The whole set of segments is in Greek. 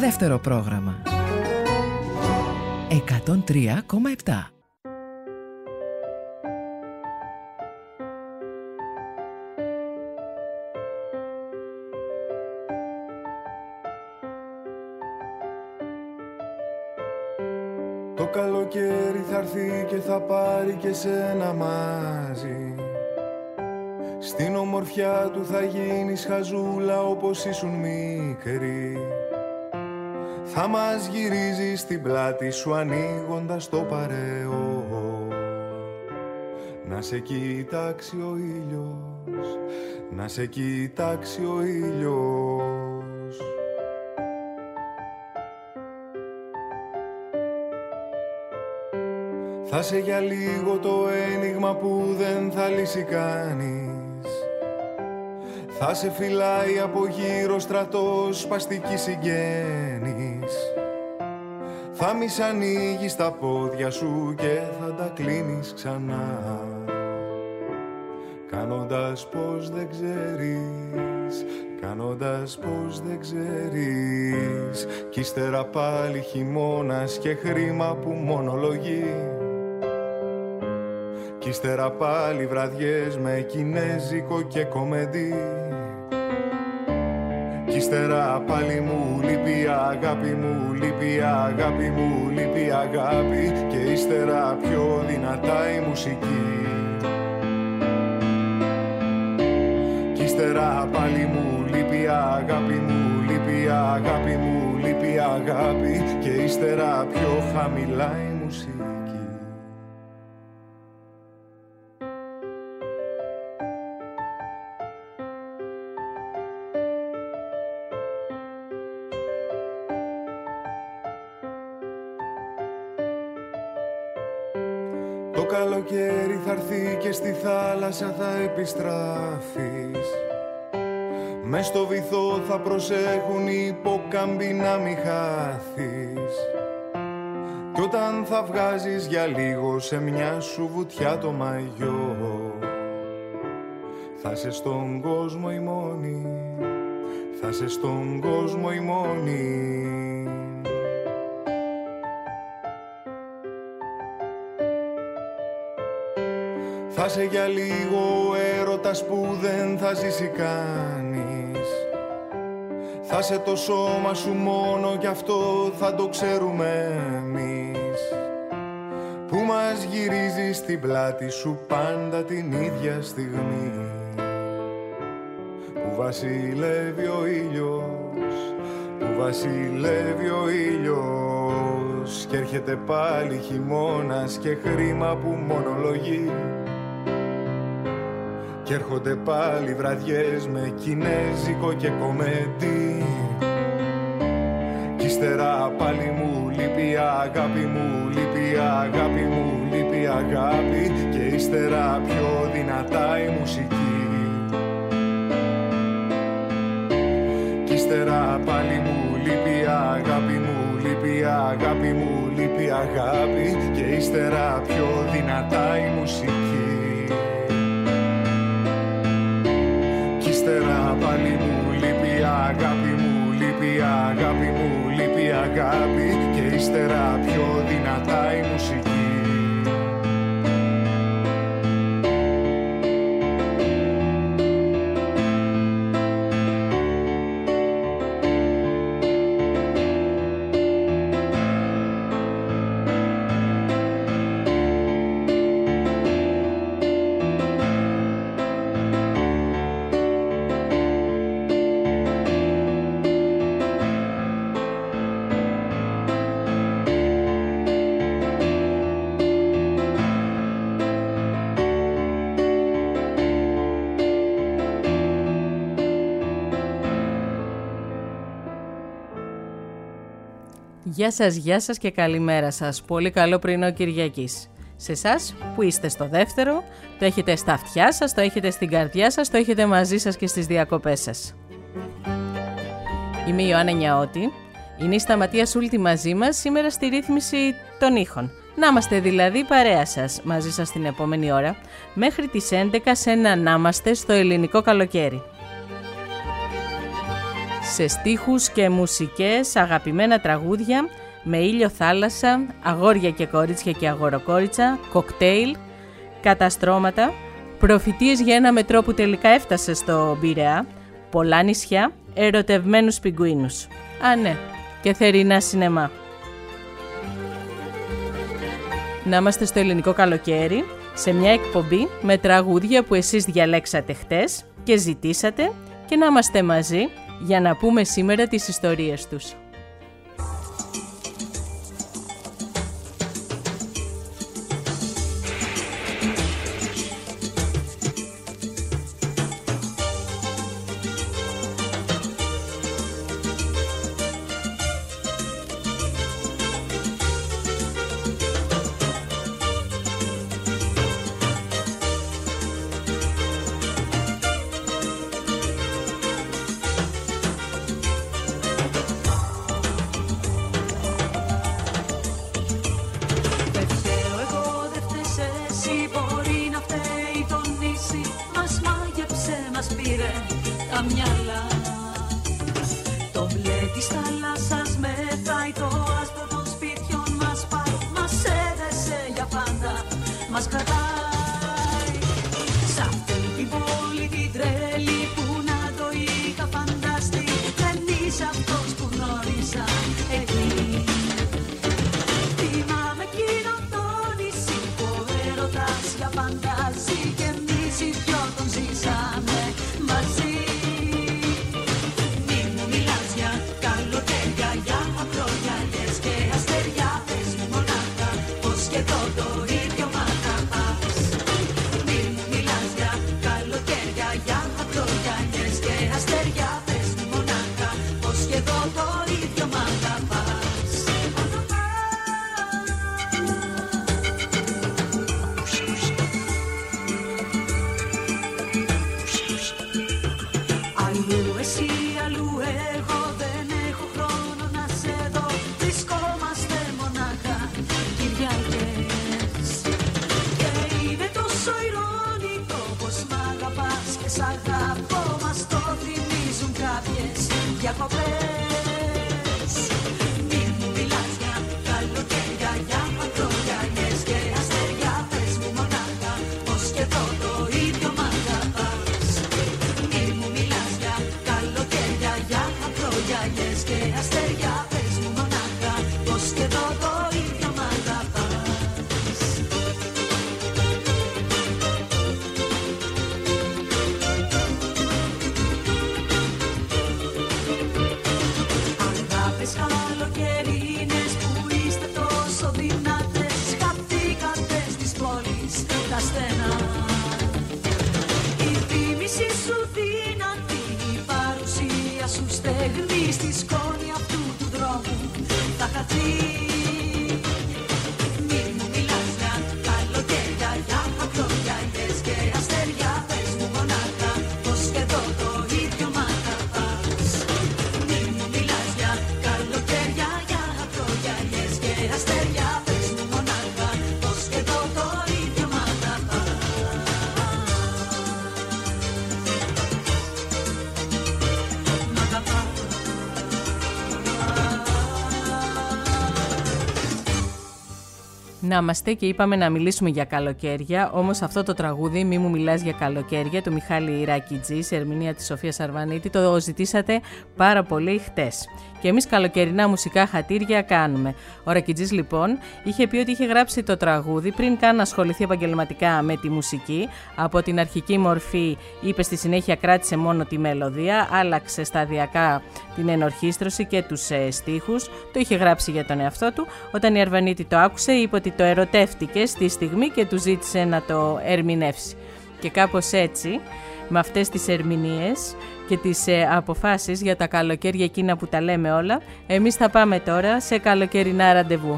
δεύτερο πρόγραμμα. 103,7. Το καλοκαίρι θα έρθει και θα πάρει και σένα μαζί. Στην ομορφιά του θα γίνεις χαζούλα όπως ήσουν μικρή. Θα μας γυρίζεις στην πλάτη σου ανοίγοντας το παρεό. Να σε κοιτάξει ο ήλιος, να σε κοιτάξει ο ήλιος. Θα σε για λίγο το ένιγμα που δεν θα λύσει κανείς. Θα σε φυλάει από γύρω στρατός σπαστική συγγένης. Θα μη σ' ανοίγεις τα πόδια σου και θα τα κλείνεις ξανά, κάνοντας πως δεν ξέρεις, κάνοντας πως δεν ξέρεις. Κι ύστερα πάλι χειμώνας και χρήμα που μονολογεί. Κι ύστερα πάλι βραδιές με κινέζικο και κομεντί. Κι ύστερα πάλι μου λείπει η αγάπη, μου λείπει η αγάπη, μου λείπει η αγάπη. Και ύστερα πιο δυνατά η μουσική. Κι ύστερα πάλι μου λείπει η αγάπη, μου λείπει η αγάπη, μου λείπει η αγάπη. Και ύστερα πιο χαμηλά η μουσική. Το καλοκαίρι θα έρθει και στη θάλασσα θα επιστράφεις. Μες στο βυθό θα προσέχουν οι υπόκαμποι να μη χάθεις. Κι όταν θα βγάζεις για λίγο σε μια σου βουτιά το μαγιό, θα σε στον κόσμο η μόνη, θα σε στον κόσμο η μόνη. Θα σε για λίγο ο έρωτας που δεν θα ζήσει κανείς. Θα σε το σώμα σου μόνο κι αυτό θα το ξέρουμε εμείς. Που μας γυρίζει στην πλάτη σου πάντα την ίδια στιγμή. Που βασιλεύει ο ήλιος, που βασιλεύει ο ήλιος. Κι έρχεται πάλι χειμώνας και χρήμα που μονολογεί. Κι έρχονται πάλι βραδιές με κινέζικο και κομεντί. Κι ύστερα πάλι μου λείπει η αγάπη, μου λείπει η αγάπη, μου λείπει η αγάπη. Και ύστερα πιο δυνατά η μουσική. Κι ύστερα πάλι μου λείπει η αγάπη, μου λείπει η αγάπη, μου λείπει η αγάπη. Και ύστερα πιο δυνατά η μουσική. Ύστερα πάλι μου λείπει η αγάπη, μου λείπει η αγάπη, μου λείπει η αγάπη. Και ύστερα πιο δυνατά η μουσική. Γεια σας και καλημέρα σας. Πολύ καλό πρωινό Κυριακής. Σε εσάς που είστε στο δεύτερο, το έχετε στα αυτιά σας, το έχετε στην καρδιά σας, το έχετε μαζί σας και στις διακοπές σας. Είμαι η Ιωάννα Νιαώτη, είναι η Σταματία Σούλτη μαζί μας σήμερα στη ρύθμιση των ήχων. Να είμαστε δηλαδή παρέα σας, μαζί σας την επόμενη ώρα, μέχρι τις 11 σε ένα να είμαστε στο ελληνικό καλοκαίρι. σε στίχους και μουσικές αγαπημένα τραγούδια με ήλιο, θάλασσα, αγόρια και κορίτσια και αγοροκόριτσα, κοκτέιλ, καταστρώματα, προφητείες για ένα μετρό που τελικά έφτασε στο Πειραιά, πολλά νησιά, ερωτευμένους πιγκουίνους. Α, ναι, και θερινά σινεμά. Να είμαστε στο ελληνικό καλοκαίρι, σε μια εκπομπή με τραγούδια που εσείς διαλέξατε χτες και ζητήσατε, και να είμαστε μαζί για να πούμε σήμερα τις ιστορίες τους. Να είμαστε, και είπαμε να μιλήσουμε για καλοκαίρια, όμως αυτό το τραγούδι «Μη μου μιλάς για καλοκαίρια» του Μιχάλη Ράκιτζη, σε ερμηνεία της Σοφίας Αρβανίτη, το ζητήσατε πάρα πολύ χτες. Και εμείς καλοκαιρινά μουσικά χατήρια κάνουμε. Ο Ράκιτζης λοιπόν είχε πει ότι είχε γράψει το τραγούδι πριν καν ασχοληθεί επαγγελματικά με τη μουσική. Από την αρχική μορφή, είπε, στη συνέχεια κράτησε μόνο τη μελωδία, άλλαξε σταδιακά την ενορχήστρωση και τους στίχους. Το είχε γράψει για τον εαυτό του. Όταν η Αρβανίτη το άκουσε, είπε ότι το ερωτεύτηκε στη στιγμή και του ζήτησε να το ερμηνεύσει. Και κάπως έτσι, με αυτές τις ερμηνείες και τις αποφάσεις για τα καλοκαίρια εκείνα που τα λέμε όλα, εμείς θα πάμε τώρα σε καλοκαιρινά ραντεβού.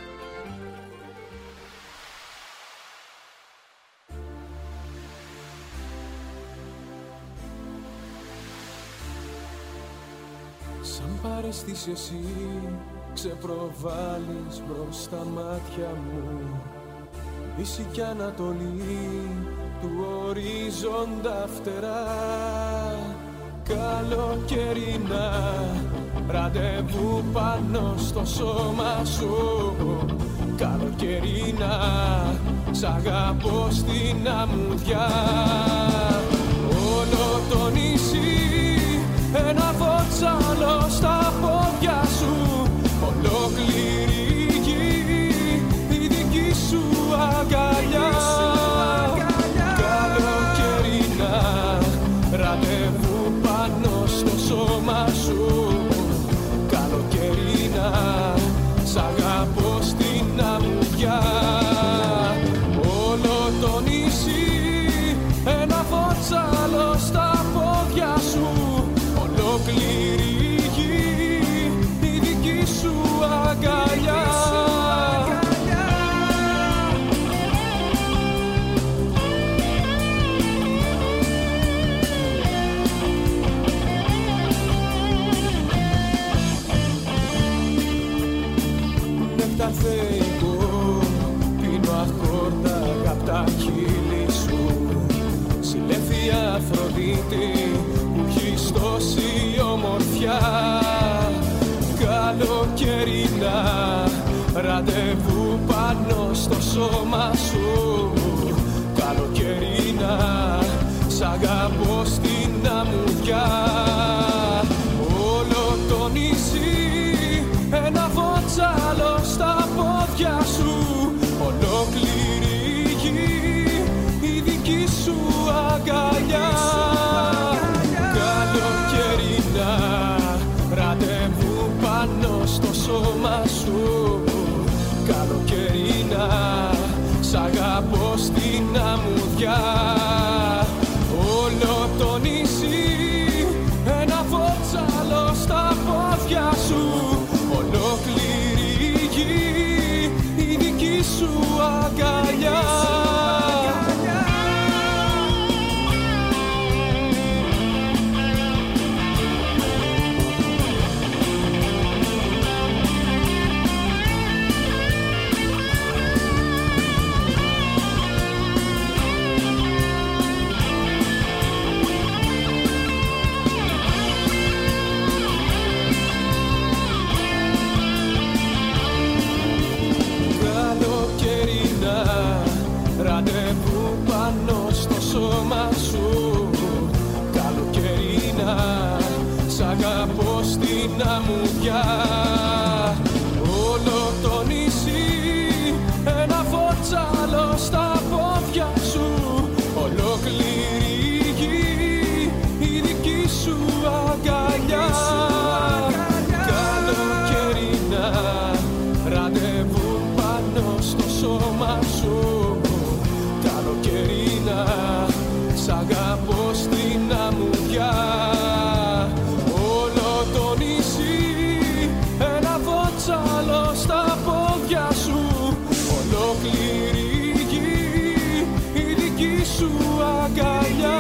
Σαν παραισθήσει εσύ ξεπροβάλλεις μπρος στα μάτια μου, Δύση κι Ανατολή του ορίζοντα φτερά. καλοκαιρινά, ραντεβού πάνω στο σώμα σου. Καλοκαιρινά, σ' αγαπώ στην αμμουδιά. Όλο το νησί, ένα βότσαλο στα πόδια σου. Ολόκληρη γη, η δική σου αγκαλιά. Καλοκαιρινά, ραντεβού πάνω στο σώμα σου. Καλοκαιρινά, σ' αγαπώ στην αμμουδιά. Όλο το νησί, ένα βότσαλο στα πόδια σου. Ολόκληρη γη, η δική σου αγκαλιά. Θεϊκό, πίνω αχόρτα απ' τα χείλη σου. Συλλέφθη Αφροδίτη που έχεις τόση ομορφιά. Καλοκαιρινά, ραντεβού πάνω στο σώμα σου. Καλοκαιρινά, σ' αγαπώ στην αμμουδιά. Όλο το νησί, ένα βότσαλο στα πόδια σου. Ολόκληρη γη, η δική σου αγκαλιά. Καλοκαιρινά, ραντεβού πάνω στο σώμα σου. Καλοκαιρινά, σ' αγαπώ στην αμμουδιά. Όλο το νησί, ένα βότσαλο στα πόδια σου. Ολόκληρη γη, η δική σου αγκαλιά. Ραντεβού πάνω στο σώμα σου. Καλοκαιρινά, σ' αγαπώ στην αμμουδιά. Όλο το νησί, ένα βότσαλο στα πόδια σου. Ολόκληρη γη, η δική σου αγκαλιά. Καλοκαιρινά, ραντεβού πάνω στο σώμα σου. Καλοκαιρινά, σ' αγαπώ στην αμμουδιά. Όλο το νησί, ένα βότσαλο στα πόδια σου. Ολόκληρη γη, η δική σου αγκαλιά.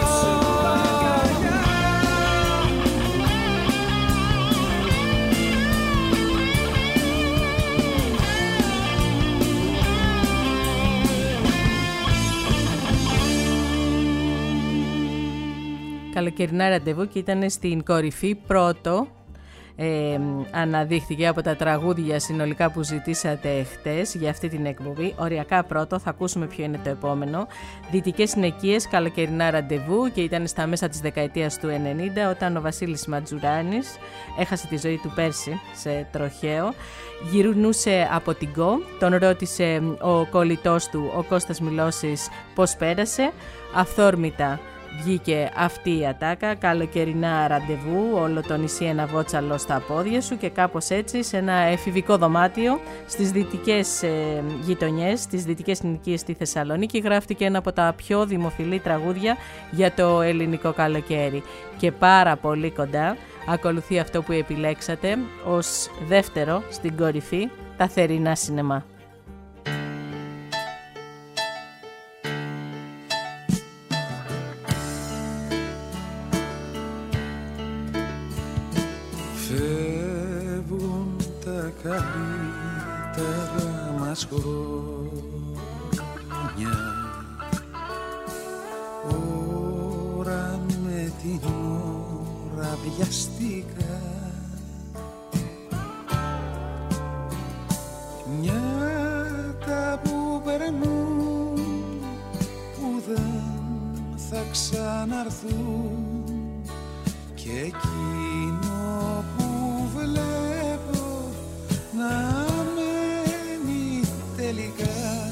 Καλοκαιρινά ραντεβού και ήταν στην κορυφή πρώτο. Αναδείχθηκε από τα τραγούδια συνολικά που ζητήσατε χτες για αυτή την εκπομπή. Οριακά πρώτο, θα ακούσουμε ποιο είναι το επόμενο. Δυτικές συνοικίες, καλοκαιρινά ραντεβού, και ήταν στα μέσα της δεκαετίας του 90, όταν ο Βασίλης Ματζουράνης έχασε τη ζωή του πέρσι σε τροχαίο. Γυρνούσε από την ΚΟ, τον ρώτησε ο κολλητός του, ο Κώστας Μιλώσης, πώς πέρασε. Αυθόρμητα βγήκε αυτή η ατάκα, καλοκαιρινά ραντεβού, όλο το νησί ένα βότσαλο στα πόδια σου, και κάπως έτσι σε ένα εφηβικό δωμάτιο στις δυτικές γειτονιές, στις δυτικές συνοικίες στη Θεσσαλονίκη, γράφτηκε ένα από τα πιο δημοφιλή τραγούδια για το ελληνικό καλοκαίρι. Και πάρα πολύ κοντά ακολουθεί αυτό που επιλέξατε ως δεύτερο στην κορυφή, τα θερινά σινεμά. Φεύγουν τα καλύτερα μας χρόνια, ώρα με την τώρα βιαστήκα. Νιάτα που περνούν που δεν θα ξαναρθούν και εκείνο που βλέπω να μένει τελικά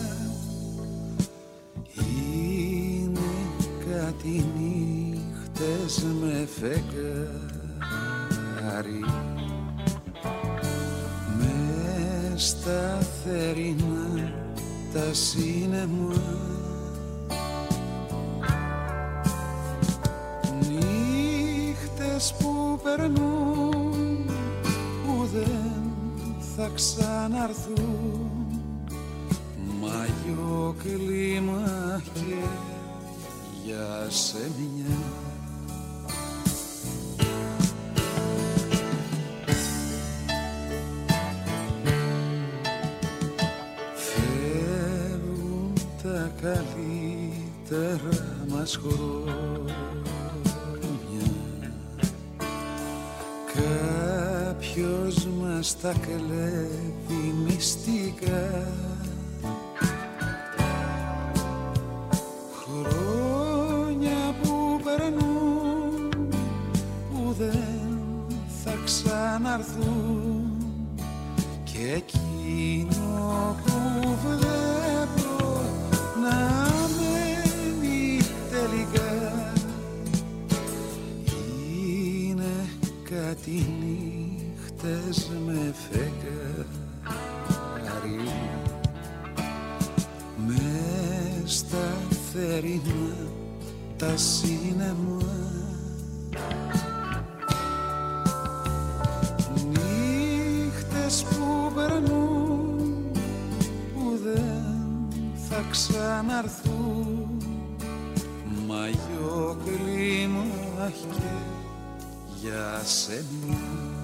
είναι κάτι νύχτες με φεγγάρι μες στα θερινά τα σίνεμα. Νύχτες που περνούν που δεν θα ξαναρθούν, μαγιό κλίμα και για σεμιά. Φεύγουν τα καλύτερα μας χρόνια, κάποιος μας τα κλέβει μυστικά. Χρόνια που περνούν που δεν θα ξαναρθούν και εκείνο που βλέπω να μένει τελικά είναι κάτι νύχτες με φεγγάρι μες στα θερινά τα σίνεμα. Νύχτες που περνούν που δεν θα ξαναρθούν, μαγιό κλίμα και για σένα.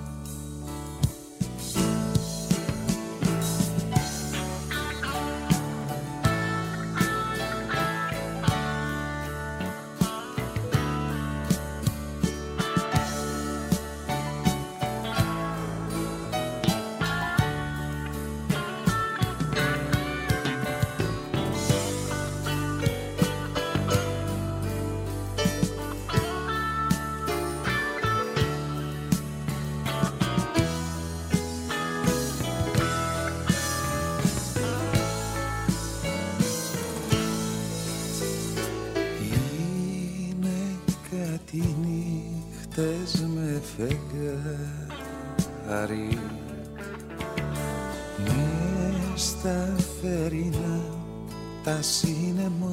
Με φεγγάρι μες στα θερινά τα σίνεμα.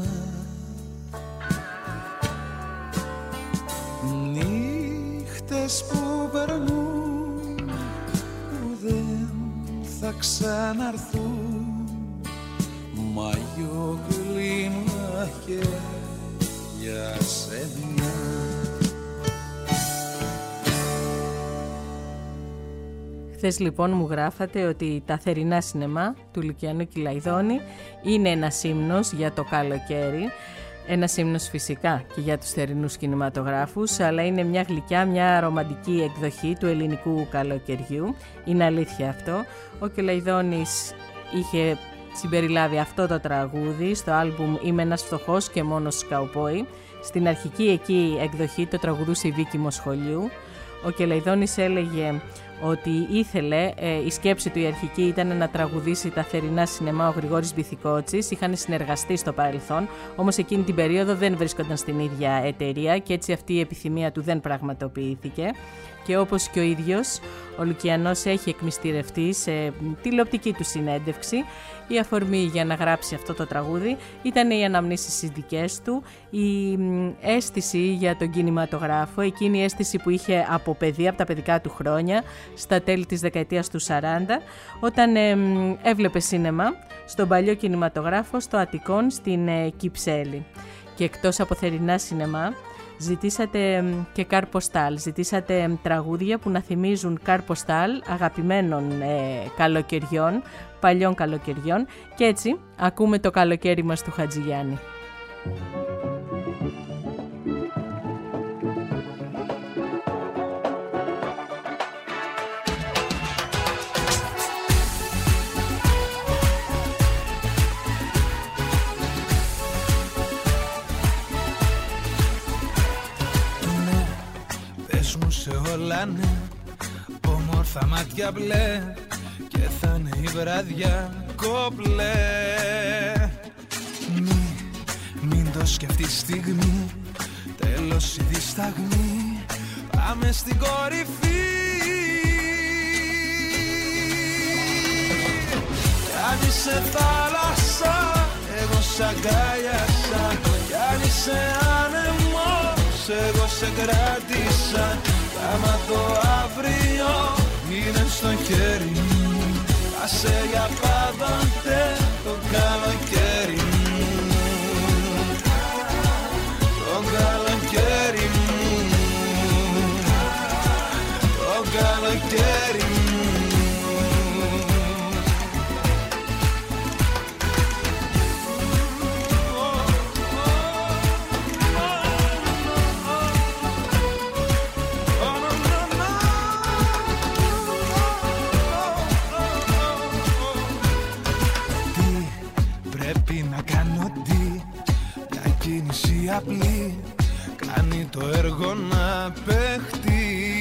Νύχτες που περνούν που δεν θα ξαναρθούν, μαγιό κλίμα και για σένα. Χθες λοιπόν μου γράφατε ότι τα θερινά σινεμά του Λουκιανού Κυλαϊδόνη είναι ένας ύμνος για το καλοκαίρι. Ένας ύμνος φυσικά και για τους θερινούς κινηματογράφους, αλλά είναι μια γλυκιά, μια ρομαντική εκδοχή του ελληνικού καλοκαιριού. Είναι αλήθεια αυτό. Ο Κυλαϊδόνης είχε συμπεριλάβει αυτό το τραγούδι στο άλμπουμ «Είμαι ένας φτωχός και μόνος καουμπόι». Στην αρχική εκεί εκδοχή το τραγουδούσε η Βίκη Μοσχολιού. Ο Κυλαϊδόνης έλεγε ότι ήθελε, η σκέψη του η αρχική ήταν να τραγουδήσει τα θερινά σινεμά ο Γρηγόρης Μπιθικότσης. Είχαν συνεργαστεί στο παρελθόν, όμως εκείνη την περίοδο δεν βρίσκονταν στην ίδια εταιρεία και έτσι αυτή η επιθυμία του δεν πραγματοποιήθηκε. Και όπως και ο ίδιος, ο Λουκιανός έχει εκμυστηρευτεί σε τηλεοπτική του συνέντευξη. Η αφορμή για να γράψει αυτό το τραγούδι ήταν οι αναμνήσεις δικές του, η αίσθηση για τον κινηματογράφο, εκείνη η αίσθηση που είχε από παιδί, από τα παιδικά του χρόνια, στα τέλη της δεκαετίας του 40, όταν έβλεπε σίνεμα στον παλιό κινηματογράφο στο Αττικόν στην Κυψέλη. Και εκτός από θερινά σινεμά, ζητήσατε και καρποστάλ, ζητήσατε τραγούδια που να θυμίζουν καρποστάλ αγαπημένων καλοκαιριών, παλιών καλοκαιριών, και έτσι ακούμε το καλοκαίρι μας του Χατζηγιάννη. όμορφα μάτια μπλε και θα είναι η βραδιά κομπλέ. Μην το σκεφτείς στιγμή, τέλος η δισταγμή, πάμε στην κορυφή. Κι αν είσαι θάλασσα, εγώ σ' αγκάλιασα. Κι αν είσαι άνεμος, εγώ σε κράτησα. Κι άμα το αύριο είναι στο χέρι μου, άσε για πάντοτε το καλοκαίρι μου. Το καλοκαίρι μου, το καλοκαίρι μου. Απλή κάνει το έργο να παιχτεί.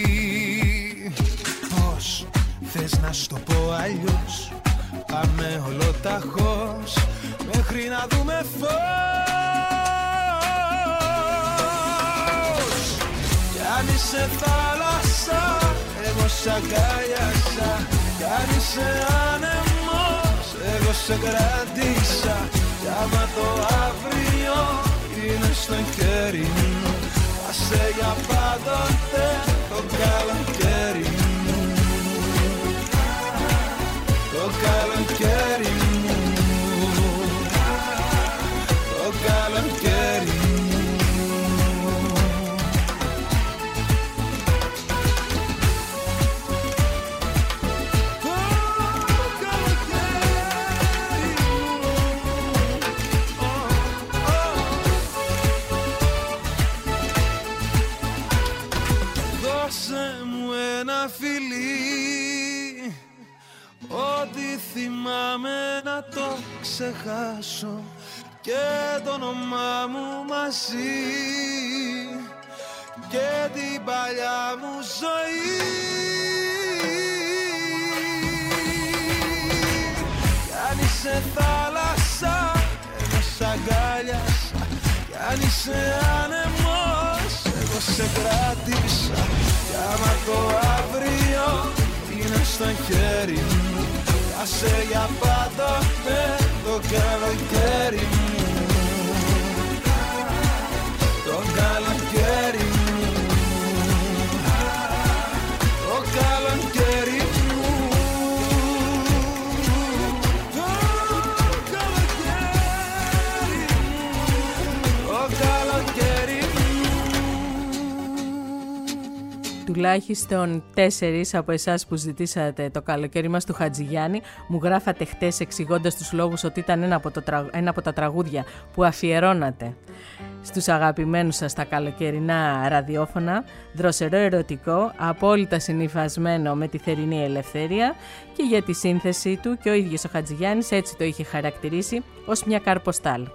Πώς θες να σου το πω αλλιώς, πάμε ολοταχώς μέχρι να δούμε φως. Κι αν είσαι θάλασσα, εγώ σ' αγκάλιασα. Κι αν είσαι άνεμος, εγώ σε κράτησα. Κι άμα το αύριο είναι στο χέρι μου, άσε για πάντοτε το καλοκαίρι μου. Το καλοκαίρι μου, το καλοκαίρι μου. Ό,τι θυμάμαι να το ξεχάσω και το όνομά μου μαζί και την παλιά μου ζωή. Κι αν είσαι θάλασσα, εγώ σ' αγκάλιασα. Κι αν είσαι άνεμος, εγώ σε κράτησα. Κι άμα το αύριο είναι στο χέρι μου, άσε για πάντοτε το καλοκαίρι μου. Το καλοκαίρι μου, το καλοκαίρι μου. Το καλοκαίρι μου, το καλοκαίρι μου. Τουλάχιστον 4 από εσάς που ζητήσατε το καλοκαίρι μας του Χατζηγιάννη μου γράφατε χτες εξηγώντας τους λόγους ότι ήταν ένα από τα τραγούδια που αφιερώνατε στους αγαπημένους σας τα καλοκαιρινά ραδιόφωνα, δροσερό ερωτικό, απόλυτα συνυφασμένο με τη θερινή ελευθερία, και για τη σύνθεση του και ο ίδιος ο Χατζηγιάννης έτσι το είχε χαρακτηρίσει ως μια καρποστάλ.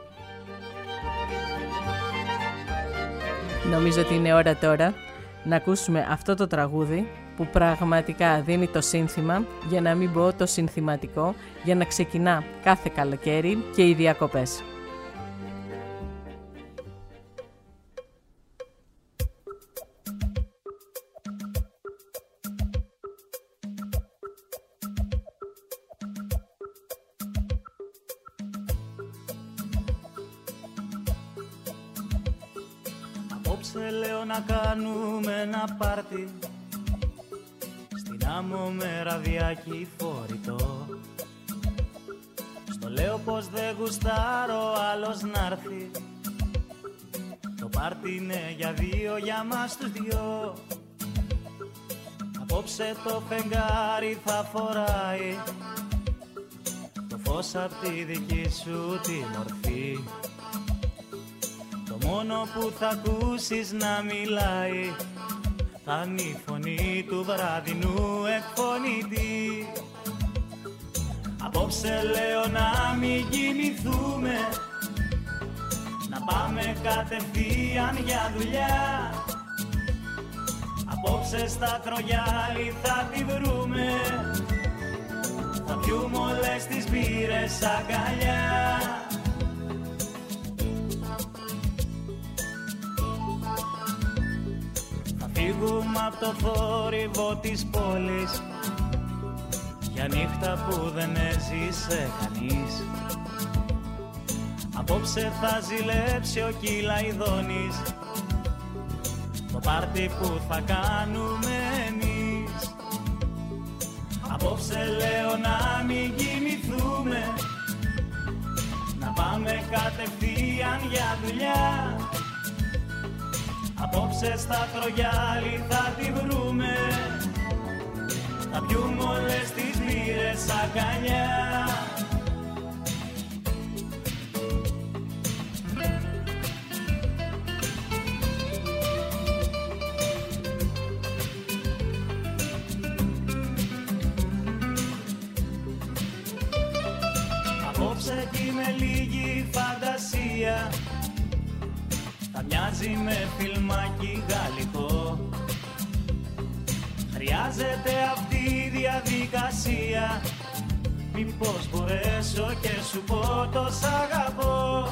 Νομίζω ότι είναι ώρα τώρα να ακούσουμε αυτό το τραγούδι που πραγματικά δίνει το σύνθημα, για να μην πω το συνθηματικό, για να ξεκινά κάθε καλοκαίρι και οι διακοπές. Απόψε λέω να κάνουμε ένα πάρτι στην άμμο με ραδιάκι φορητό. Στο λέω πως δεν γουστάρω άλλος να'ρθει. Το πάρτι είναι για δύο, για μας τους δυο. Απόψε το φεγγάρι θα φοράει το φως απ' τη δική σου τη μορφή. Το μόνο που θα ακούσεις να μιλάει θα είναι η φωνή του βραδινού εκφωνητή. Απόψε λέω να μην κοιμηθούμε, να πάμε κατευθείαν για δουλειά. Απόψε στα Τρογιάλι θα τη βρούμε, θα πιούμε όλες τις μπύρες αγκαλιά. Θα φύγουμε από το θόρυβο της πόλης για νύχτα που δεν έζησε κανείς. Απόψε θα ζηλέψει ο Κυλαϊδόνης το πάρτι που θα κάνουμε εμείς. Απόψε λέω να μην κοιμηθούμε, να πάμε κατευθείαν για δουλειά. Απόψε στα Τρογιάλι θα τη βρούμε, θα πιούμε όλες τις μπύρες αγκαλιά. Απόψε κι με λίγη φαντασία θα μοιάζει με φιλμάκι γαλλικό. Χρειάζεται αυτή η διαδικασία, μήπως μπορέσω και σου πω το σ' αγαπώ.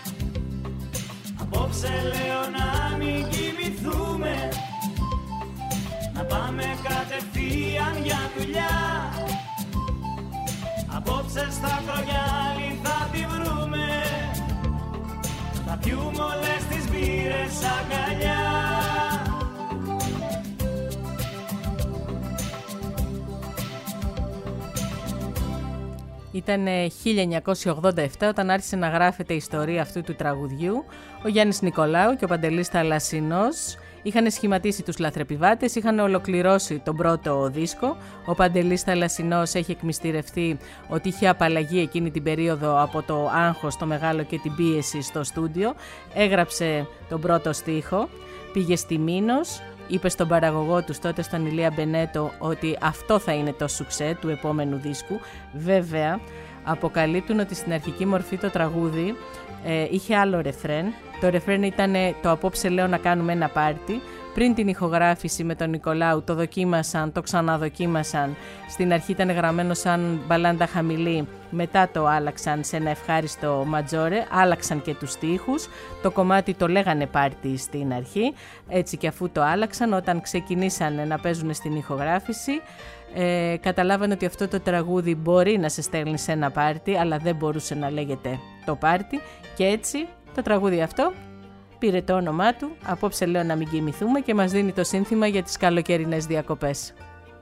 Απόψε λέω να μην κοιμηθούμε, να πάμε κατευθείαν για δουλειά. Απόψε στα Τρογιάλι θα τη βρούμε, θα πιούμε όλες τις μπύρες αγκαλιά. Ήταν 1987 όταν άρχισε να γράφεται η ιστορία αυτού του τραγουδιού. Ο Γιάννης Νικολάου και ο Παντελής Θαλασσινός είχαν σχηματίσει τους Λαθρεπιβάτες, είχαν ολοκληρώσει τον πρώτο δίσκο. Ο Παντελής Θαλασσινός έχει εκμυστηρευτεί ότι είχε απαλλαγή εκείνη την περίοδο από το άγχος, το μεγάλο και την πίεση στο στούντιο. Έγραψε τον πρώτο στίχο, πήγε στη Μήνος, είπε στον παραγωγό τους τότε, στον Ηλία Μπενέτο, ότι αυτό θα είναι το σουξέ του επόμενου δίσκου. Βέβαια, αποκαλύπτουν ότι στην αρχική μορφή το τραγούδι είχε άλλο ρεφρέν. Το ρεφρέν ήταν το «Απόψε λέω να κάνουμε ένα πάρτι». Πριν την ηχογράφηση με τον Νικολάου το δοκίμασαν, το ξαναδοκίμασαν. Στην αρχή ήταν γραμμένο σαν μπαλάντα χαμηλή, μετά το άλλαξαν σε ένα ευχάριστο ματζόρε, άλλαξαν και τους στίχους. Το κομμάτι το λέγανε πάρτι στην αρχή, έτσι και αφού το άλλαξαν, όταν ξεκινήσαν να παίζουν στην ηχογράφηση, καταλάβανε ότι αυτό το τραγούδι μπορεί να σε στέλνει σε ένα πάρτι, αλλά δεν μπορούσε να λέγεται το πάρτι, και έτσι το τραγούδι αυτό πήρε το όνομά του, «Απόψε λέω να μην κοιμηθούμε», και μας δίνει το σύνθημα για τις καλοκαιρινές διακοπές.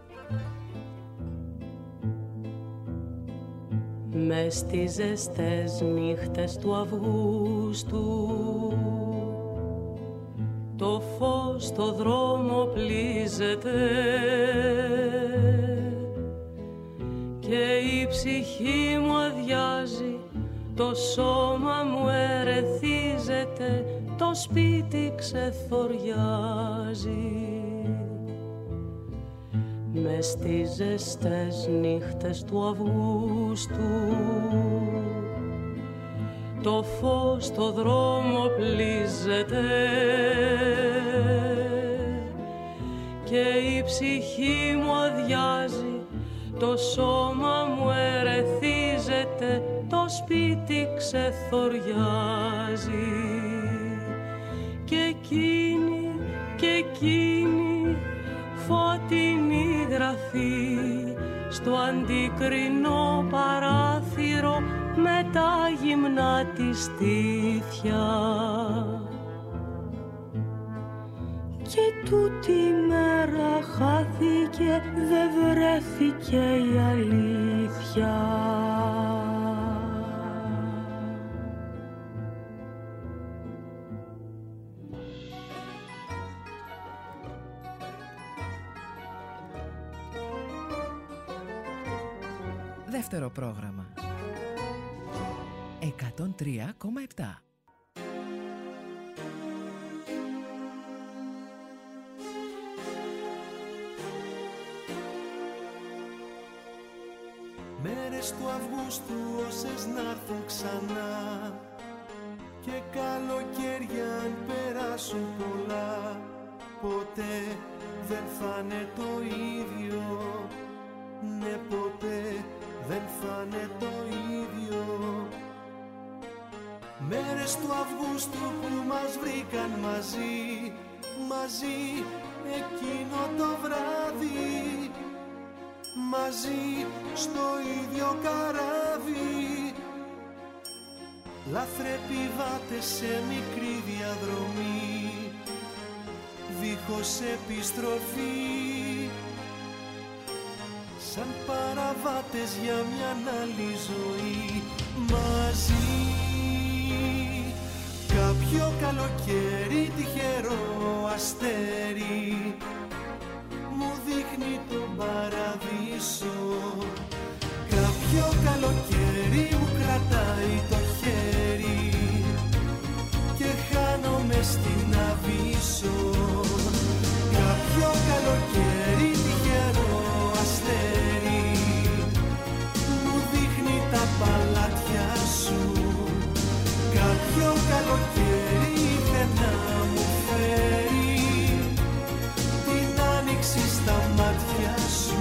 Μες στις ζεστές νύχτες του Αυγούστου το φως στο δρόμο πλύζεται και η ψυχή μου αδειάζει, το σώμα μου ερεθίζεται, το σπίτι ξεθοριάζει. Μες στις ζεστές νύχτες του Αυγούστου το φως στο δρόμο πλύζεται και η ψυχή μου αδειάζει, το σώμα μου ερεθίζεται, το σπίτι ξεθοριάζει. Και εκείνη φωτεινή γραφή στο αντικρινό παράθυρο με τα γυμνά της στήθια. Και τούτη μέρα χάθηκε, δεν βρέθηκε η αλήθεια. Δεύτερο πρόγραμμα 103,7. Μέρες του Αυγούστου όσες να'ρθουν ξανά και καλοκαίρια αν περάσουν πολλά, ποτέ δεν θα είναι το ίδιο. Ναι, ποτέ δεν θα είναι το ίδιο. Μέρες του Αυγούστου που μας βρήκαν μαζί, μαζί εκείνο το βράδυ, μαζί στο ίδιο καράβι, λαθρεπιβάτες σε μικρή διαδρομή, δίχως επιστροφή, σαν παραβάτες για μια άλλη ζωή. Μαζί κάποιο καλοκαίρι τυχερό αστέρι μου δείχνει τον παραδείσο. Κάποιο καλοκαίρι μου κρατάει το χέρι και χάνομαι στην Αβύσσο. Κάποιο καλοκαίρι τυχερό αστέρι μου δείχνει τα παλάτια σου. Κάποιο καλοκαίρι ήρθε να μου φέρει την άνοιξη στα μάτια σου.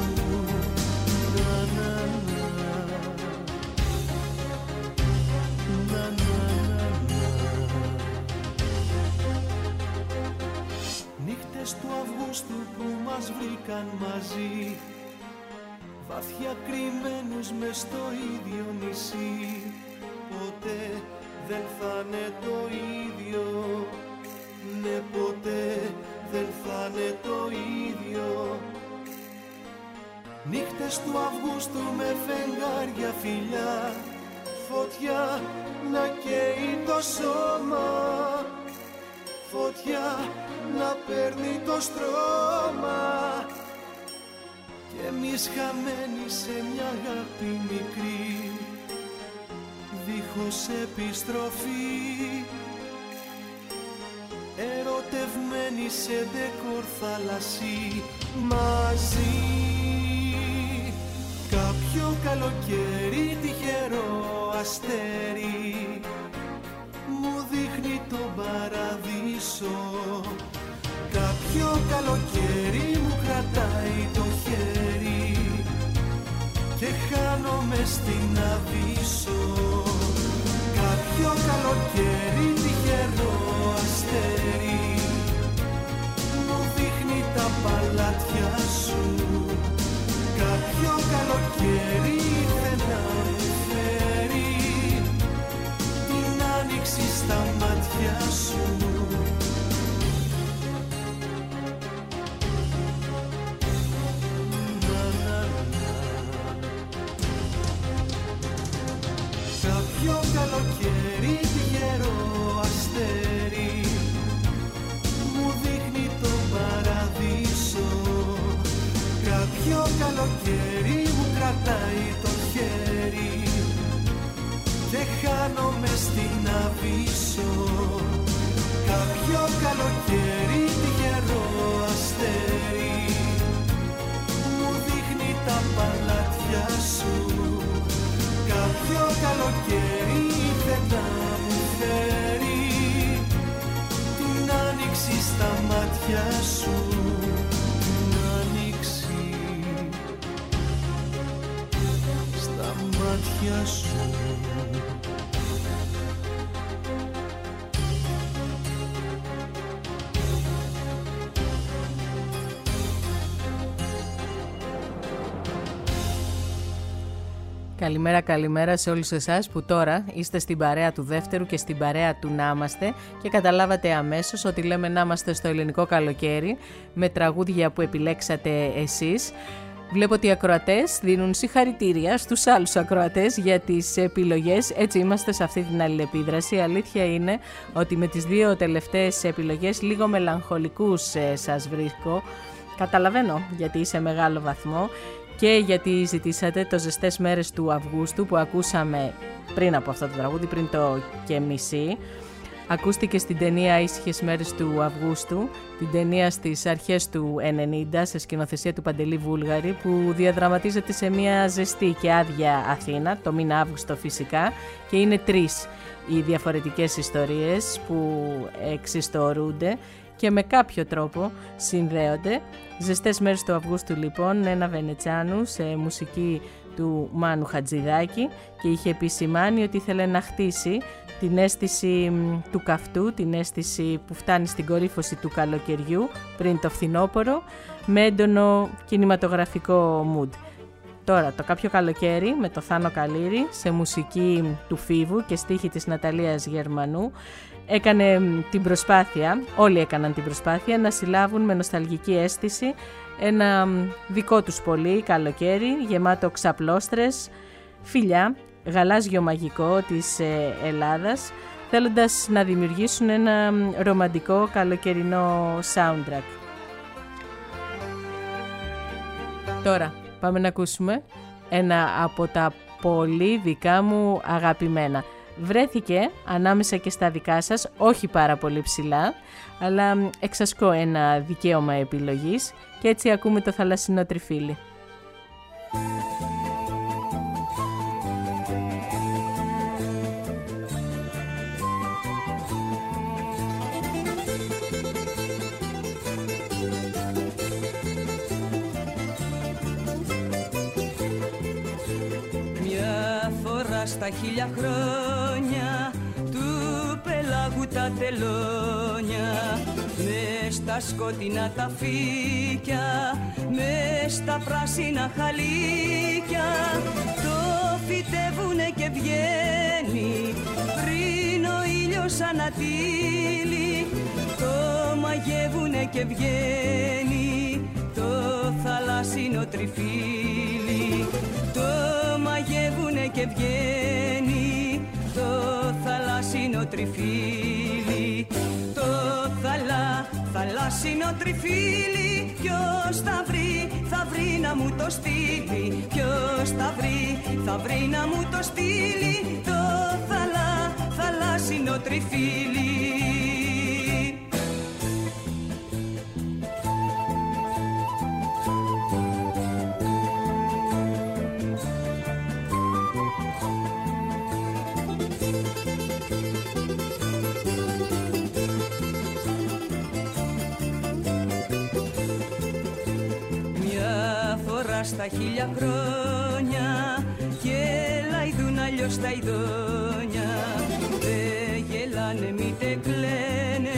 Νύχτες του Αυγούστου που μας βρήκαν μαζί, βαθιά κρυμμένους μες στο ίδιο νησί, ποτέ δεν θα είναι το ίδιο. Ναι, ποτέ δεν θα είναι το ίδιο. Νύχτες του Αυγούστου με φεγγάρια φιλιά, φωτιά να καίει το σώμα, φωτιά να παίρνει το στρώμα, και εμείς χαμένοι σε μια αγάπη μικρή, δίχως επιστροφή, ερωτευμένοι σε ντεκόρ θαλασσί, μαζί. Κάποιο καλοκαίρι τυχερό αστέρι μου δείχνει τον παραδείσο. Κάποιο καλοκαίρι μου κρατάει το χέρι και χάνομαι στην Αβύσσο. Κάποιο καλοκαίρι τυχερό αστέρι μου δείχνει τα παλάτια σου. Κάποιο καλοκαίρι ήρθε να μου φέρει την άνοιξη στα μάτια σου. Κάποιο καλοκαίρι τυχερό αστέρι μου δείχνει τον παραδείσο. Κάποιο καλοκαίρι μου κρατάει το χέρι και χάνομαι στην Αβύσσο. Κάποιο καλοκαίρι τυχερό αστέρι μου δείχνει τα παλάτια σου. Κάποιο καλοκαίρι ήρθε να μου φέρει την άνοιξη στα μάτια σου. Την άνοιξη στα μάτια σου. Καλημέρα, καλημέρα σε όλους εσάς που τώρα είστε στην παρέα του δεύτερου και στην παρέα του να είμαστε και καταλάβατε αμέσως ότι λέμε να είμαστε στο ελληνικό καλοκαίρι με τραγούδια που επιλέξατε εσείς. Βλέπω ότι οι ακροατές δίνουν συγχαρητήρια στους άλλους ακροατές για τις επιλογές. Έτσι είμαστε σε αυτή την αλληλεπίδραση. Η αλήθεια είναι ότι με τις δύο τελευταίες επιλογές λίγο μελαγχολικούς σας βρίσκω. Καταλαβαίνω γιατί σε μεγάλο βαθμό. Και γιατί ζητήσατε το Ζεστές μέρες του Αυγούστου που ακούσαμε πριν από αυτό το τραγούδι, πριν το και μισή. Ακούστηκε στην ταινία Ήσυχες μέρες του Αυγούστου, την ταινία στις αρχές του 90 σε σκηνοθεσία του Παντελή Βούλγαρη, που διαδραματίζεται σε μια ζεστή και άδεια Αθήνα, το μήνα Αύγουστο φυσικά, και είναι τρεις οι διαφορετικές ιστορίες που εξιστορούνται και με κάποιο τρόπο συνδέονται. Ζεστές μέρες του Αυγούστου λοιπόν, ένα Βενετσάνου σε μουσική του Μάνου Χατζηδάκη, και είχε επισημάνει ότι ήθελε να χτίσει την αίσθηση του καυτού, την αίσθηση που φτάνει στην κορύφωση του καλοκαιριού πριν το φθινόπωρο, με έντονο κινηματογραφικό mood. Τώρα το Κάποιο καλοκαίρι με το Θάνο Καλήρη σε μουσική του Φίβου και στίχη της Ναταλίας Γερμανού έκανε την προσπάθεια, όλοι έκαναν την προσπάθεια να συλλάβουν με νοσταλγική αίσθηση ένα δικό τους πολύ καλοκαίρι γεμάτο ξαπλώστρες, φιλιά, γαλάζιο μαγικό της Ελλάδας, θέλοντας να δημιουργήσουν ένα ρομαντικό καλοκαιρινό soundtrack. Τώρα πάμε να ακούσουμε ένα από τα πολύ δικά μου αγαπημένα. Βρέθηκε ανάμεσα και στα δικά σας, όχι πάρα πολύ ψηλά, αλλά εξασκώ ένα δικαίωμα επιλογής και έτσι ακούμε το Θαλασσινό Τριφύλι. Στα 1000 χρόνια του πελάγου τα τελώνια, μες στα σκοτεινά τα φύκια, μες στα πράσινα χαλίκια, το φυτεύουνε και βγαίνει πριν ο ήλιος ανατείλει, το μαγεύουνε και βγαίνει το θαλάσσινο τριφύλι, το μαγεύουνε και βγαίνει το θαλάσσινο τριφύλι, το θαλάσσινο τριφύλι. Ποιος θα βρει να μου το στείλει, ποιος θα βρει να μου το στείλει, το θαλάσσινο τριφύλι. Στα 1000 χρόνια γελάιδουν αλλιώς τα ειδόνια, δε γελάνε μήτε κλαίνε,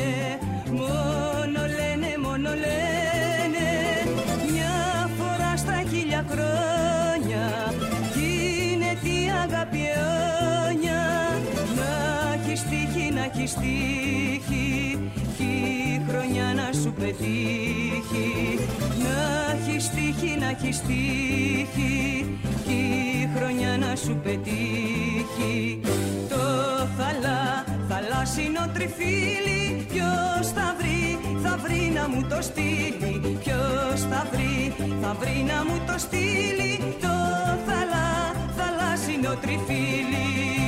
μόνο λένε. Μια φορά στα 1000 χρόνια γίνεται η αγάπη αιώνια, να έχει στίχη, να έχει στίχη, κι η χρονιά να σου πετύχει, να έχει στίχη, να έχει στίχη, κι η χρονιά να σου πετύχει. Το θαλάσσινο τριφύλι, ποιος θα βρει να μου το στείλει, ποιος θα βρει να μου το στείλει, το θαλάσσινο τριφύλι.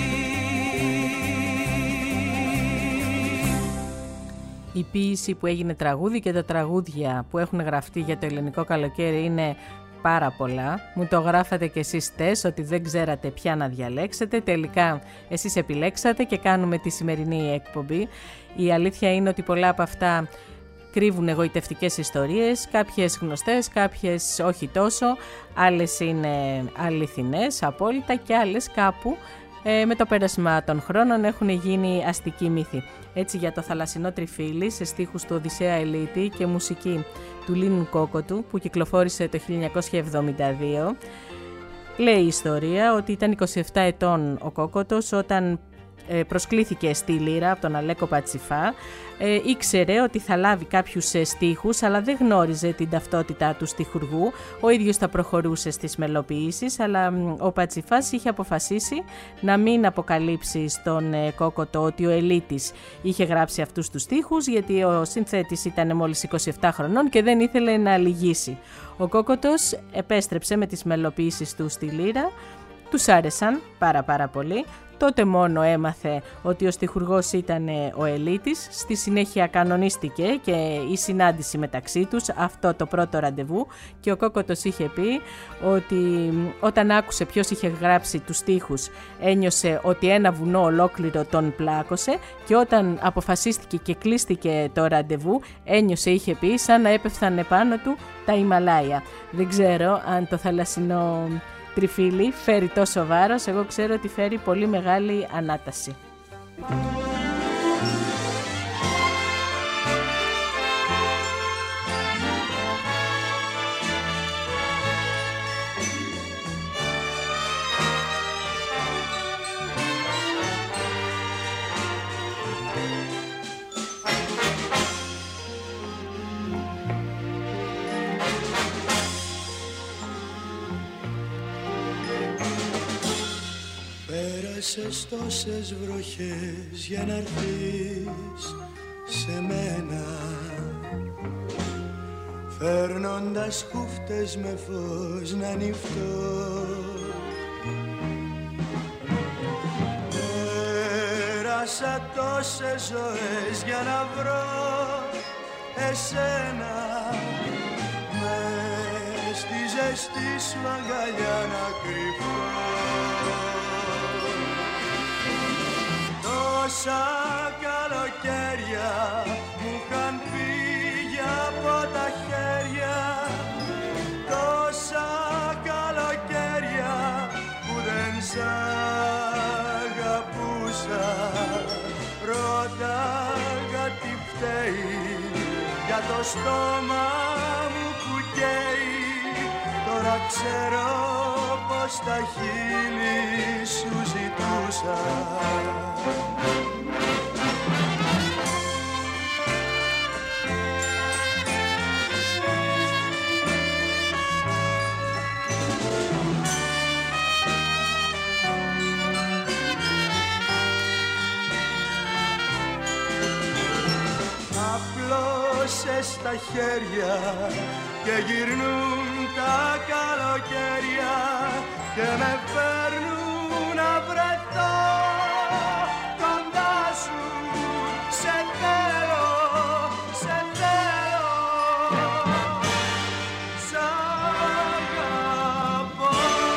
Η ποίηση που έγινε τραγούδι και τα τραγούδια που έχουν γραφτεί για το ελληνικό καλοκαίρι είναι πάρα πολλά. Μου το γράφατε κι εσείς ότι δεν ξέρατε ποια να διαλέξετε. Τελικά εσείς επιλέξατε και κάνουμε τη σημερινή εκπομπή. Η αλήθεια είναι ότι πολλά από αυτά κρύβουν εγωιτευτικές ιστορίες, κάποιες γνωστές, κάποιες όχι τόσο, άλλες είναι αληθινές απόλυτα και άλλες κάπου με το πέρασμα των χρόνων έχουν γίνει αστικοί μύθοι. Έτσι για το Θαλασσινό Τριφύλι σε στίχους του Οδυσσέα Ελίτη και μουσική του Λίνου Κόκοτου που κυκλοφόρησε το 1972, λέει η ιστορία ότι ήταν 27 ετών ο Κόκοτος όταν προσκλήθηκε στη Λύρα από τον Αλέκο Πατσιφά. Ήξερε ότι θα λάβει κάποιους στίχους, αλλά δεν γνώριζε την ταυτότητά του στιχουργού. Ο ίδιος θα προχωρούσε στις μελοποιήσεις, αλλά ο Πατσιφάς είχε αποφασίσει να μην αποκαλύψει στον Κόκοτο ότι ο Ελίτης είχε γράψει αυτούς τους στίχους, γιατί ο συνθέτης ήταν μόλις 27 χρονών και δεν ήθελε να λυγίσει. Ο Κόκοτος επέστρεψε με τις μελοποιήσεις του στη Λύρα Τους άρεσαν πάρα πολύ. Τότε μόνο έμαθε ότι ο στιχουργός ήταν ο Ελίτης. Στη συνέχεια κανονίστηκε και η συνάντηση μεταξύ τους, αυτό το πρώτο ραντεβού, και ο Κόκοτος είχε πει ότι όταν άκουσε ποιος είχε γράψει τους στίχους ένιωσε ότι ένα βουνό ολόκληρο τον πλάκωσε, και όταν αποφασίστηκε και κλείστηκε το ραντεβού ένιωσε, είχε πει, σαν να έπεφταν επάνω του τα Ιμαλάια. Δεν ξέρω αν το θαλασσινό τριφύλι φέρει τόσο βάρος, εγώ ξέρω ότι φέρει πολύ μεγάλη ανάταση. Πέρασες τόσες βροχές για να έρθεις σε μένα, φέρνοντας χούφτες με φως να ανοιχτώ. Πέρασα τόσες ζωές για να βρω εσένα, μες στη ζεστή σου αγκαλιά να κρυφώ. Τόσα καλοκαίρια μου είχαν φύγει από τα χέρια, τόσα καλοκαίρια που δεν σ' αγαπούσα. Ρώταγα τι φταίει για το στόμα μου που καίει, τώρα ξέρω πως τα χείλη σου ζητούσα. Απλώσες τα χέρια και γυρνούν τα καλοκαίρια και με φέρνουν να βρεθώ κοντά σου. Σε θέλω, σε θέλω, σ' αγαπώ.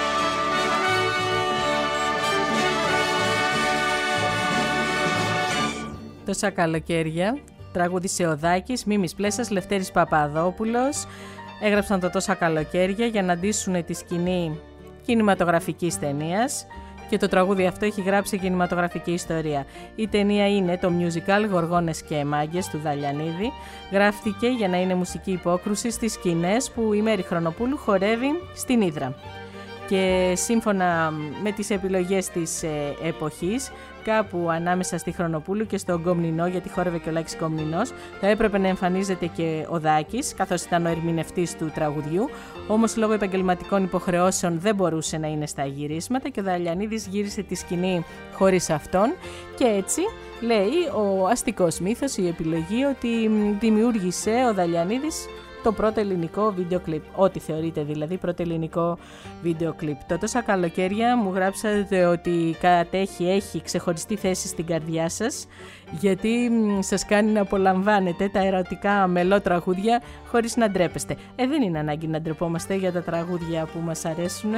Τόσα καλοκαίρια τραγούδισε ο Δάκης, Μίμης Πλέσας, Λευτέρης Παπαδόπουλος. Έγραψαν το Τόσα καλοκαίρια για να ντύσουν τη σκηνή κινηματογραφικής ταινίας, και το τραγούδι αυτό έχει γράψει κινηματογραφική ιστορία. Η ταινία είναι το musical Γοργόνες και Μάγκες του Δαλιανίδη. Γράφτηκε για να είναι μουσική υπόκρουση στις σκηνές που η Μέρη Χρονοπούλου χορεύει στην Ύδρα. Και σύμφωνα με τις επιλογές της εποχής, κάπου ανάμεσα στη Χρονοπούλου και στον Κομνηνό, γιατί χόρευε και ο Λάκης Κομνηνός, θα έπρεπε να εμφανίζεται και ο Δάκης, καθώς ήταν ο ερμηνευτής του τραγουδιού. Όμως λόγω επαγγελματικών υποχρεώσεων δεν μπορούσε να είναι στα γυρίσματα και ο Δαλιανίδης γύρισε τη σκηνή χωρίς αυτόν, και έτσι λέει ο αστικός μύθος, η επιλογή, ότι δημιούργησε ο Δαλιανίδης το πρώτο ελληνικό βίντεο κλιπ. Ό,τι θεωρείται δηλαδή πρώτο ελληνικό βίντεο κλιπ. Το Τόσα καλοκαίρια μου γράψατε ότι έχει ξεχωριστή θέση στην καρδιά σας, γιατί σας κάνει να απολαμβάνετε τα ερωτικά μελό τραγούδια χωρίς να ντρέπεστε. Δεν είναι ανάγκη να ντρεπόμαστε για τα τραγούδια που μας αρέσουν.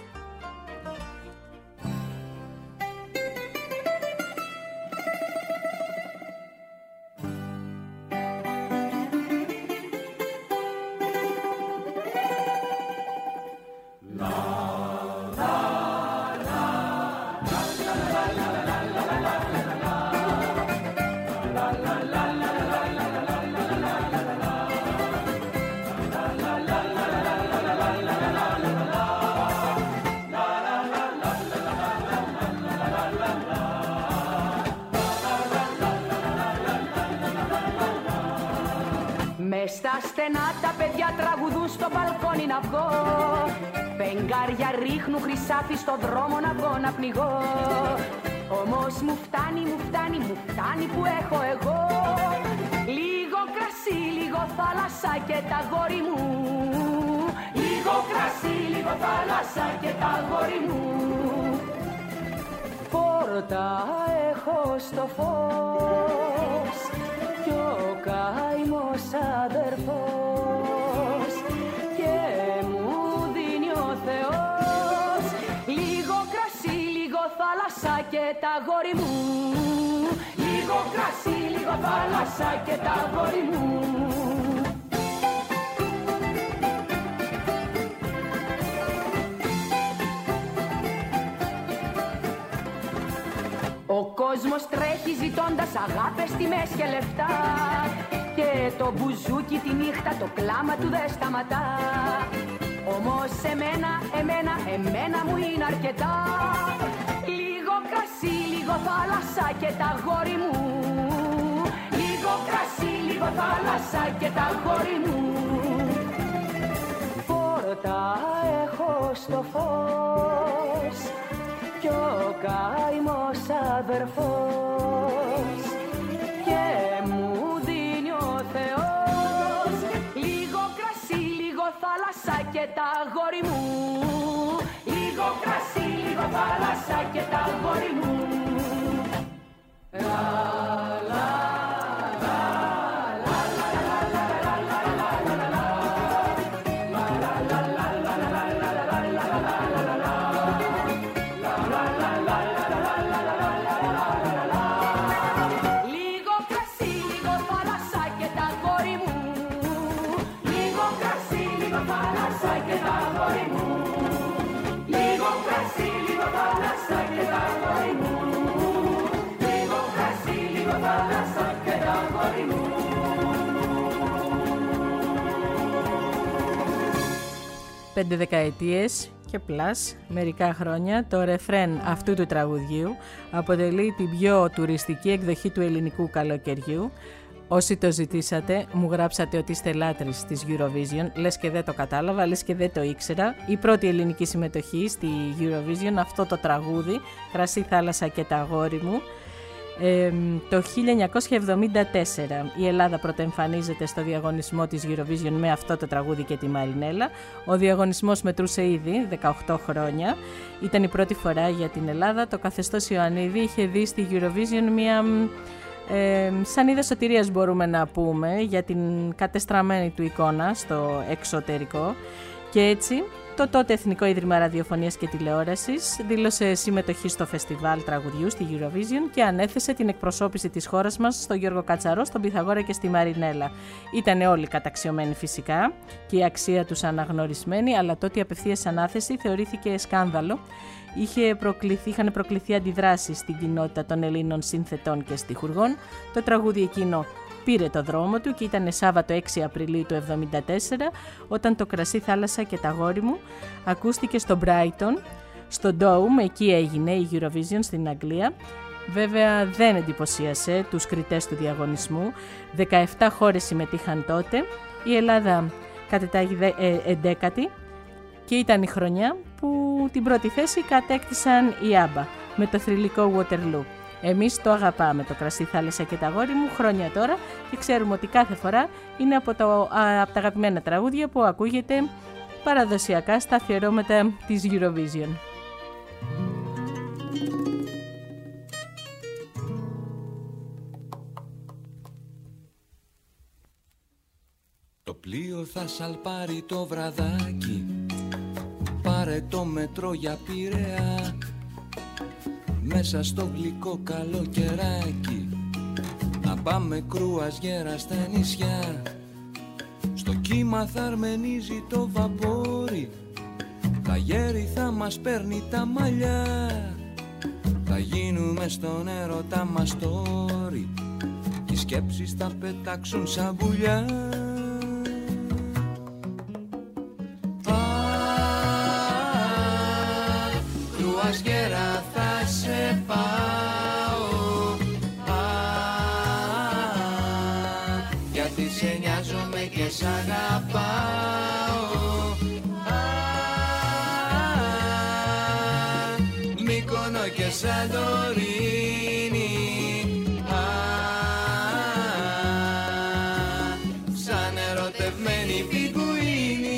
Στα στενά τα παιδιά τραγουδούν στο μπαλκόνι να βγω. Πενγκάρια ρίχνουν χρυσάφι στο δρόμο να βγω να πνιγώ. Όμως μου φτάνει, μου φτάνει, μου φτάνει που έχω εγώ. Λίγο κρασί, λίγο θάλασσα και τα γόρι μου. Λίγο κρασί, λίγο θάλασσα και τα γόρι μου. Πόρτα έχω στο φως κι ο καημός αδερφός και μου δίνει ο Θεός λίγο κρασί, λίγο θάλασσα και τα αγόρι μου. Λίγο κρασί, λίγο θάλασσα και τα αγόρι μου. Ο κόσμος τρέχει ζητώντας αγάπες, τιμές και λεφτά και το μπουζούκι τη νύχτα το κλάμα του δεν σταματά. Όμως εμένα μου είναι αρκετά. Λίγο κρασί, λίγο θάλασσα και τα αγόρι μου. Λίγο κρασί, λίγο θάλασσα και τα αγόρι μου. Πόρτα έχω στο φως κι ο καημός αδερφός και μου δίνει ο Θεός λίγο κρασί, λίγο θάλασσα και τα αγόρι μου. Λίγο κρασί, λίγο θάλασσα και τα αγόρι μου. Πέντε δεκαετίες και πλάς, μερικά χρόνια, το ρεφρέν αυτού του τραγουδιού αποτελεί την πιο τουριστική εκδοχή του ελληνικού καλοκαιριού. Όσοι το ζητήσατε, μου γράψατε ότι είστε λάτρεις της Eurovision, λες και δεν το κατάλαβα, λες και δεν το ήξερα. Η πρώτη ελληνική συμμετοχή στη Eurovision, αυτό το τραγούδι, «Κρασί, θάλασσα και τα αγόρι μου». Το 1974 η Ελλάδα πρωτοεμφανίζεται στο διαγωνισμό της Eurovision με αυτό το τραγούδι και τη Μαρινέλα. Ο διαγωνισμός μετρούσε ήδη 18 χρόνια. Ήταν η πρώτη φορά για την Ελλάδα. Το καθεστώς Ιωαννίδη είχε δει στη Eurovision μια σανίδα σωτηρίας, μπορούμε να πούμε, για την κατεστραμμένη του εικόνα στο εξωτερικό, και έτσι το τότε Εθνικό Ίδρυμα Ραδιοφωνίας και Τηλεόρασης δήλωσε συμμετοχή στο φεστιβάλ τραγουδιού στη Eurovision και ανέθεσε την εκπροσώπηση της χώρας μας στον Γιώργο Κατσαρό, στον Πυθαγόρα και στη Μαρινέλα. Ήτανε όλοι καταξιωμένοι φυσικά και η αξία τους αναγνωρισμένη, αλλά τότε η απευθείας ανάθεση θεωρήθηκε σκάνδαλο. Είχαν προκληθεί αντιδράσεις στην κοινότητα των Ελλήνων συνθετών και στιχουργών. Το τραγούδι εκείνο πήρε το δρόμο του και ήταν Σάββατο 6 Απριλίου του 1974 όταν το «Κρασί, θάλασσα και τα αγόρι μου» ακούστηκε στο Brighton, στο Dome, εκεί έγινε η Eurovision στην Αγγλία. Βέβαια δεν εντυπωσίασε τους κριτές του διαγωνισμού. 17 χώρες συμμετείχαν τότε. Η Ελλάδα κατετάγει 11η και ήταν η χρονιά που την πρώτη θέση κατέκτησαν οι ABBA με το θρυλικό Waterloo. Εμείς το αγαπάμε το «Κρασί, θάλασσα και τα αγόρι μου» χρόνια τώρα και ξέρουμε ότι κάθε φορά είναι από τα αγαπημένα τραγούδια που ακούγεται παραδοσιακά στα αφιερώματα της Eurovision. Το πλοίο θα σαλπάρει το βραδάκι, πάρε το μετρό για Πειραιά, μέσα στο γλυκό καλοκαιράκι, να πάμε κρουαζιέρα στα νησιά. Στο κύμα θα αρμενίζει το βαπόρι, τα γέρι θα μας παίρνει τα μαλλιά, θα γίνουμε στον έρωτα μας τόρι, και οι σκέψεις θα πετάξουν σαν πουλιά. Κρουαζιέρα θα σε πάω, γιατί σε νοιάζομαι και σ' αγαπάω. Μύκονο και Σαντορίνη, σαν ερωτευμένη πιγκουίνη.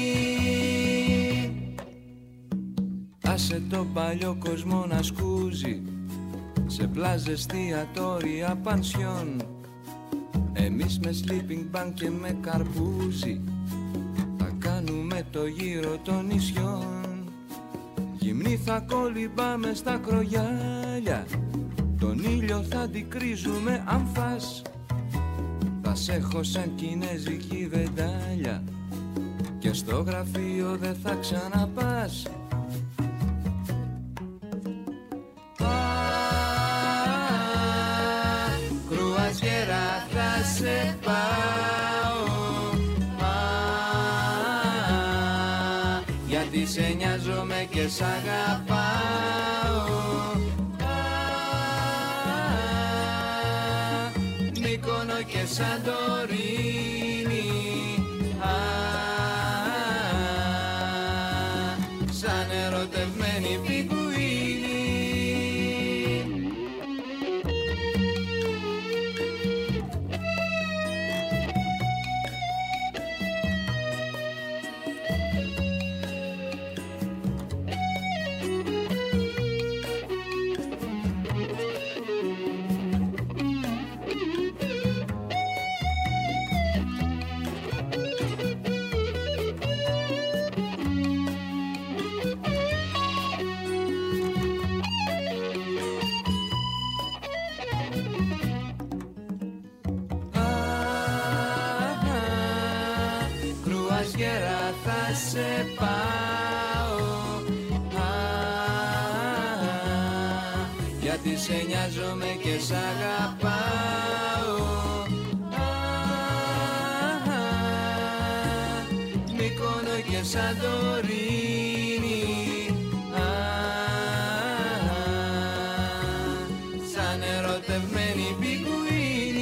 Άσε τον παλιό κόσμο να σκούζει, σε πλάζ, εστιατόρια, πανσιόν. Εμείς με sleeping bag και με καρπούζι θα κάνουμε το γύρο των νησιών. Γυμνή θα κολυμπάμε στα κρογιάλια, τον ήλιο θα αντικρίζουμε αν φας. Θα σ' έχω σαν κινέζικη βεντάλια και στο γραφείο δεν θα ξαναπάς. Κρουαζιέρα θα σε πάω, γιατί σε νοιάζομαι και σ' αγαπάω. Μύκονο και Σαντορίνη, σαν ερωτευμένη πιγκουίνη. Κρουαζιέρα θα σε πάω, γιατί σε νοιάζομαι και σ' αγαπάω. Μύκονο και Σαντορίνη, σαν ερωτευμένη πιγκουίνη.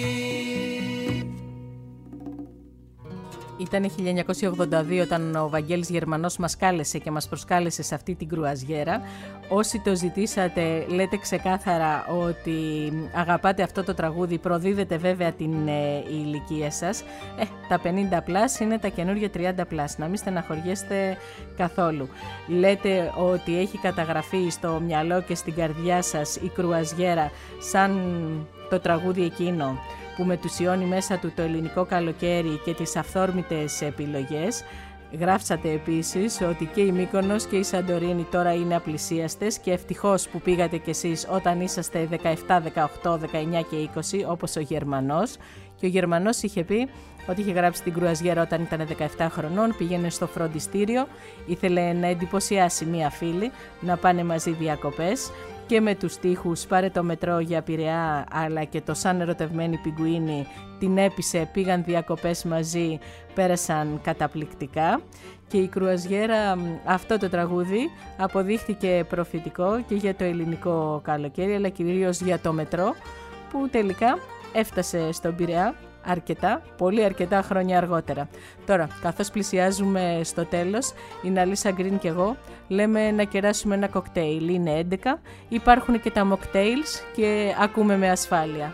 Ήταν 1982 όταν ο Βαγγέλης Γερμανός μας κάλεσε και μας προσκάλεσε σε αυτή την κρουαζιέρα. Όσοι το ζητήσατε λέτε ξεκάθαρα ότι αγαπάτε αυτό το τραγούδι, προδίδετε βέβαια την ηλικία σας. Τα 50+ είναι τα καινούργια 30+, να μην στεναχωριέστε καθόλου. Λέτε ότι έχει καταγραφεί στο μυαλό και στην καρδιά σας η κρουαζιέρα σαν το τραγούδι εκείνο που μετουσιώνει μέσα του το ελληνικό καλοκαίρι και τις αυθόρμητες επιλογές. Γράψατε επίσης ότι και η Μύκονος και η Σαντορίνη τώρα είναι απλησίαστες και ευτυχώς που πήγατε κι εσείς όταν είσαστε 17, 18, 19 και 20 όπως ο Γερμανός. Και ο Γερμανός είχε πει ότι είχε γράψει την κρουαζιέρα όταν ήταν 17 χρονών, πήγαινε στο φροντιστήριο, ήθελε να εντυπωσιάσει μία φίλη, να πάνε μαζί διακοπές. Και με τους στίχους «Πάρε το μετρό για Πειραιά» αλλά και το «Σαν ερωτευμένη πιγκουίνη» την έπεισε, πήγαν διακοπές μαζί, πέρασαν καταπληκτικά. Και η κρουαζιέρα, αυτό το τραγούδι, αποδείχθηκε προφητικό και για το ελληνικό καλοκαίρι αλλά κυρίως για το μετρό που τελικά έφτασε στον Πειραιά πολύ αρκετά χρόνια αργότερα. Τώρα, καθώς πλησιάζουμε στο τέλος, η Αλίσσα Γκριν και εγώ λέμε να κεράσουμε ένα κοκτέιλ. Είναι 11, υπάρχουν και τα mocktails και ακούμε με ασφάλεια.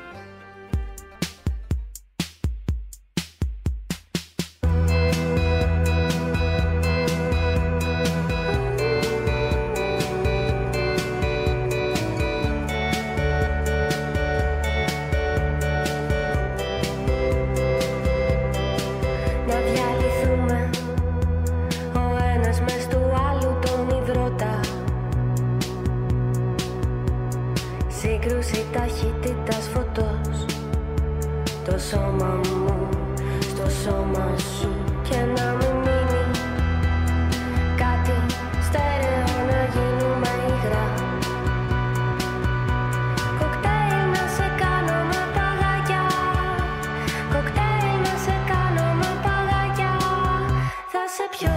Σύγκρουση ταχύτητας φωτός, το σώμα μου στο σώμα σου και να μην μείνει κάτι στέρεο, να γίνουμε υγρά. Κοκτέιλ να σε κάνω με παγάκια, κοκτέιλ να σε κάνω με παγάκια, θα σε πιω.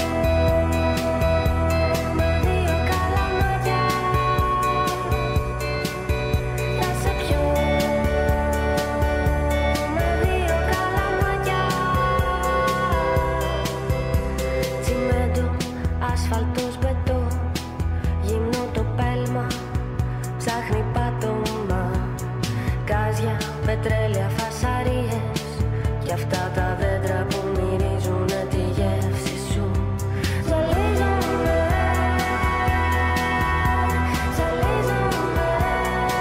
Ασφαλτός μπετό, γυμνό το πέλμα, ψάχνει πάτωμα, γκάζια, πετρέλαια, φασαρίες και αυτά τα δέντρα που μυρίζουνε τη γεύση σου. Ζαλίζουνε, ζαλίζουνε,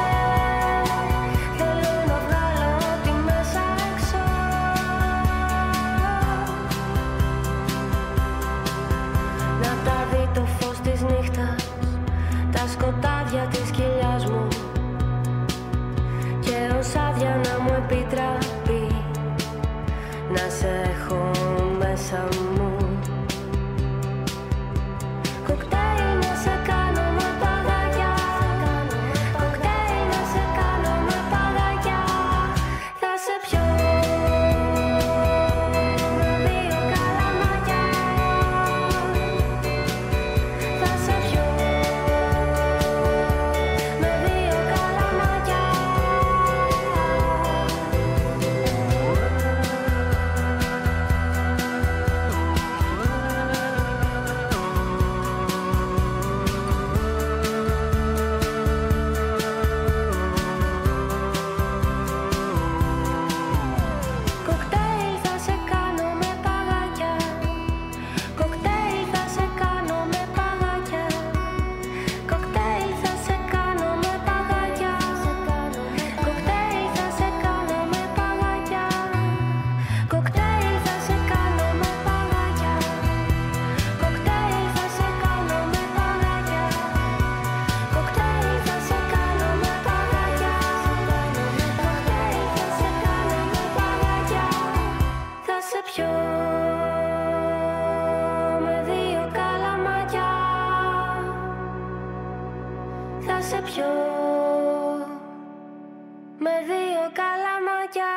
σε πιω με 2 καλαμάκια.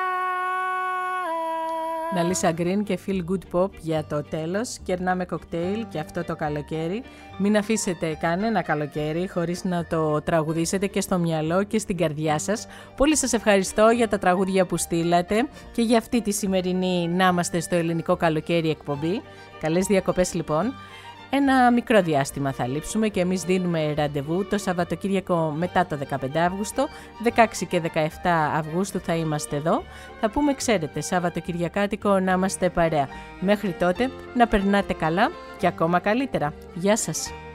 Ναλίσα Γκριν και Feel Good Pop για το τέλος. Κερνάμε κοκτέιλ και αυτό το καλοκαίρι. Μην αφήσετε κανένα καλοκαίρι χωρίς να το τραγουδήσετε και στο μυαλό και στην καρδιά σας. Πολύ σας ευχαριστώ για τα τραγούδια που στείλατε και για αυτή τη σημερινή «Να είμαστε στο ελληνικό καλοκαίρι» εκπομπή. Καλές διακοπές λοιπόν. Ένα μικρό διάστημα θα λείψουμε και εμείς δίνουμε ραντεβού το Σαββατοκύριακο μετά το 15 Αύγουστο, 16 και 17 Αυγούστου θα είμαστε εδώ. Θα πούμε, ξέρετε, Σαββατοκυριακάτικο να είμαστε παρέα. Μέχρι τότε να περνάτε καλά και ακόμα καλύτερα. Γεια σας!